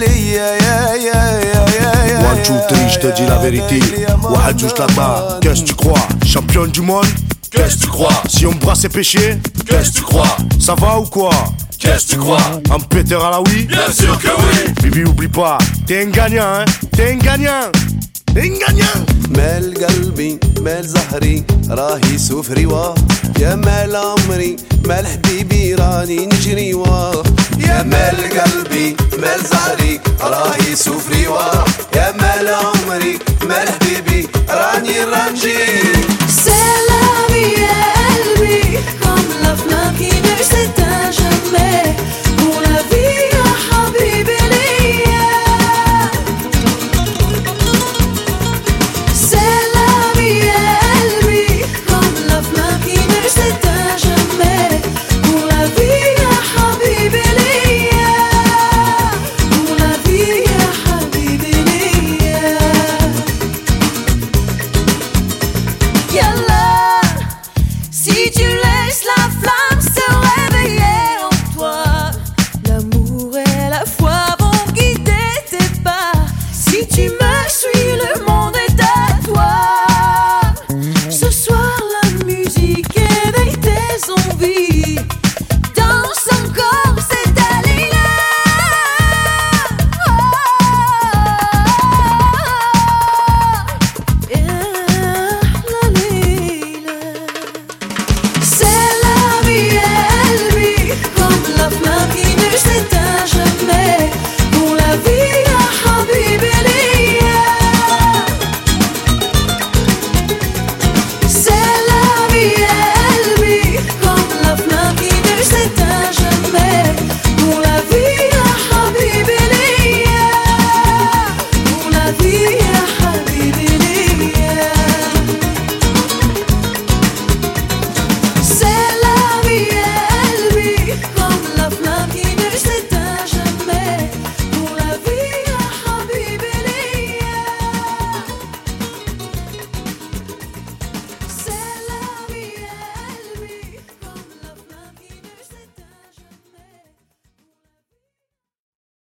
One, two, three, je te dis la vérité. Wahad Jouslata, qu'est-ce que tu crois? Champion du monde, qu'est-ce que tu crois? Si on me brasse ses péchés, qu'est-ce que tu crois? Ça va ou quoi? Qu'est-ce que tu crois? Un péter à la oui? Bien sûr que oui! Bibi, oublie pas, t'es un gagnant, hein? T'es un gagnant! T'es un gagnant! مال قلبي مال زهري راهي سفري واه يا مال عمري مال حبيبي راني نجري واه يا مال قلبي مال زهري راهي سفري واه يا مال عمري مال حبيبي راني رانجي